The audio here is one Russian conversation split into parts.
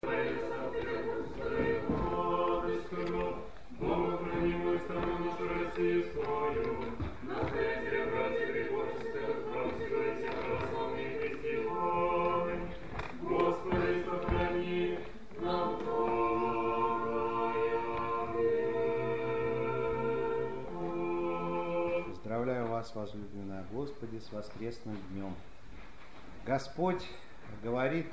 Поздравляю вас, возлюбленная Господи, с воскресным днем. Господь говорит: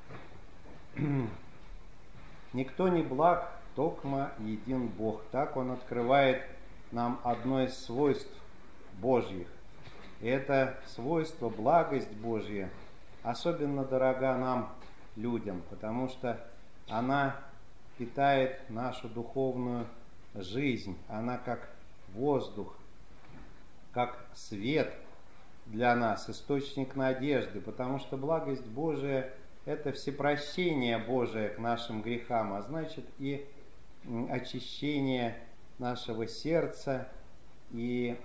никто не благ, токмо един Бог. Так Он открывает нам одно из свойств Божьих. И это свойство, благость Божья, особенно дорога нам, людям, потому что она питает нашу духовную жизнь. Она как воздух, как свет для нас, источник надежды, потому что благость Божия – это всепрощение Божие к нашим грехам, а значит и очищение нашего сердца, и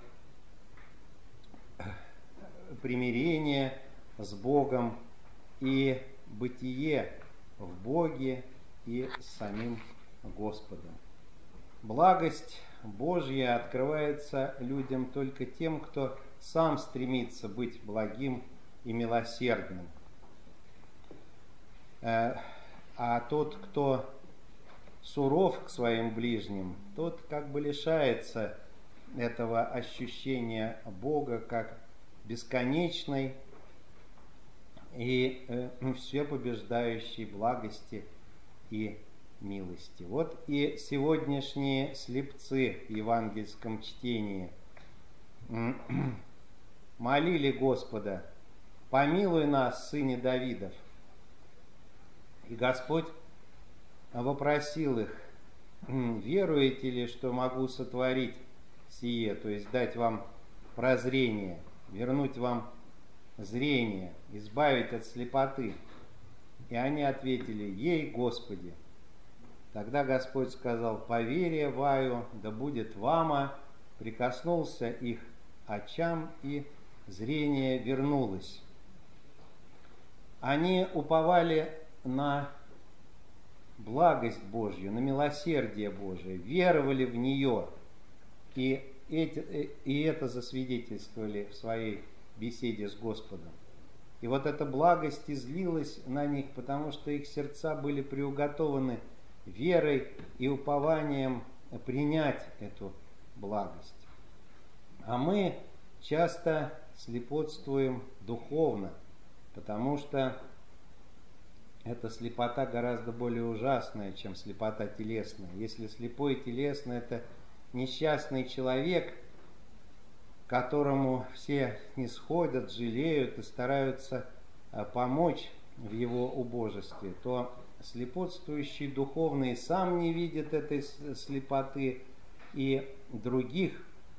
примирение с Богом, и бытие в Боге и с самим Господом. Благость Божья открывается людям только тем, кто сам стремится быть благим и милосердным. А тот, кто суров к своим ближним, тот как бы лишается этого ощущения Бога как бесконечной и всепобеждающей благости и милости. Вот и сегодняшние слепцы в евангельском чтении молили Господа: помилуй нас, сыне Давидов. И Господь вопросил их: веруете ли, что могу сотворить сие, то есть дать вам прозрение, вернуть вам зрение, избавить от слепоты? И они ответили: ей, Господи. Тогда Господь сказал: по вере ваю, да будет вама, прикоснулся их очам, и зрение вернулось. Они уповали на благость Божью, на милосердие Божие, веровали в нее, и это засвидетельствовали в своей беседе с Господом. И вот эта благость излилась на них, потому что их сердца были приуготованы верой и упованием принять эту благость. А мы часто слепотствуем духовно, потому что эта слепота гораздо более ужасная, чем слепота телесная. Если слепой телесно — это несчастный человек, которому все снисходят, жалеют и стараются помочь в его убожестве, то слепотствующий духовный сам не видит этой слепоты, и другие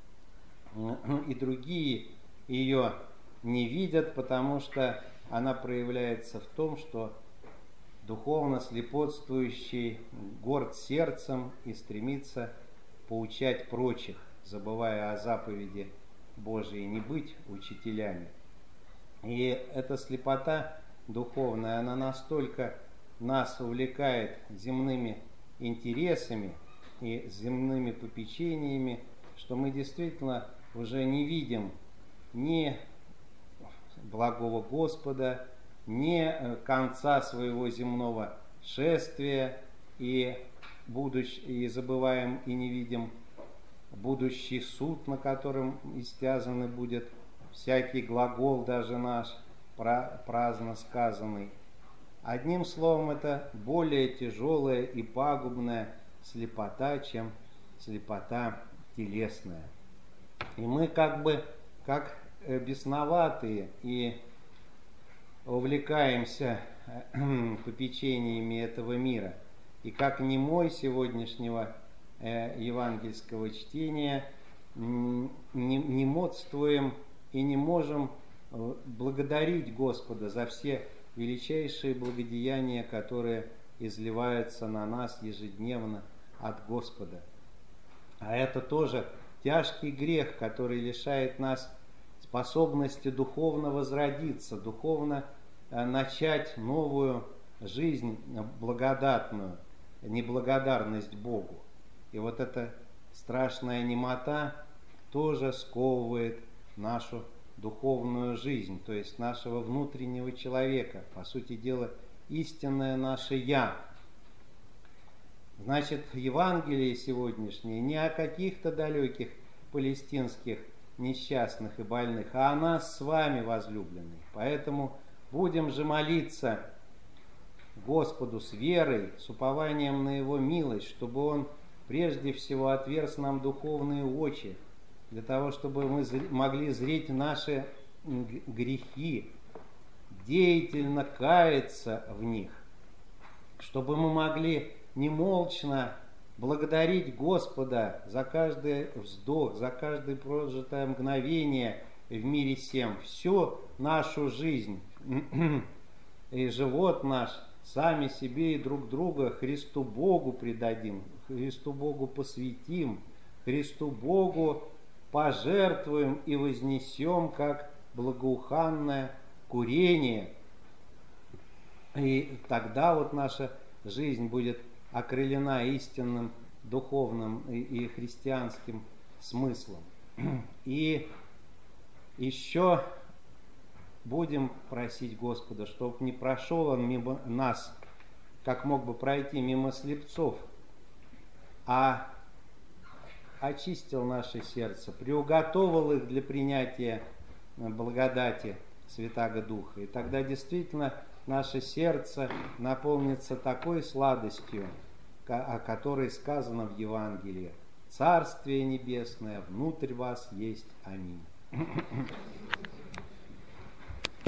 ее не видят, потому что она проявляется в том, что духовно слепотствующий горд сердцем и стремится поучать прочих, забывая о заповеди Божией не быть учителями. И эта слепота духовная, она настолько нас увлекает земными интересами и земными попечениями, что мы действительно уже не видим ни благого Господа, ни конца своего земного шествия, и забываем и не видим будущий суд, на котором истязанный будет всякий глагол, даже наш праздно сказанный. Одним словом, это более тяжелая и пагубная слепота, чем слепота телесная. И мы как бесноватые и увлекаемся попечениями этого мира. И как немой сегодняшнего евангельского чтения немодствуем и не можем благодарить Господа за все величайшие благодеяния, которые изливаются на нас ежедневно от Господа. А это тоже тяжкий грех, который лишает нас способности духовно возродиться, духовно начать новую жизнь благодатную, неблагодарность Богу. И вот эта страшная немота тоже сковывает нашу духовную жизнь, то есть нашего внутреннего человека, по сути дела, истинное наше «я». Значит, Евангелие сегодняшнее не о каких-то далеких палестинских несчастных и больных, а о нас с вами, возлюбленные. Поэтому будем же молиться Господу с верой, с упованием на Его милость, чтобы Он прежде всего отверз нам духовные очи, для того, чтобы мы могли зреть наши грехи, деятельно каяться в них, чтобы мы могли немолчно благодарить Господа за каждый вздох, за каждое прожитое мгновение в мире сем, всю нашу жизнь и живот наш сами себе и друг друга Христу Богу предадим, Христу Богу посвятим, Христу Богу пожертвуем и вознесем как благоуханное курение. И тогда вот наша жизнь будет окрылена истинным духовным и христианским смыслом. И еще будем просить Господа, чтобы не прошел Он мимо нас, как мог бы пройти мимо слепцов, а очистил наше сердце, приуготовил их для принятия благодати Святаго Духа. И тогда действительно наше сердце наполнится такой сладостью, о которой сказано в Евангелии: «Царствие небесное внутрь вас есть». Аминь.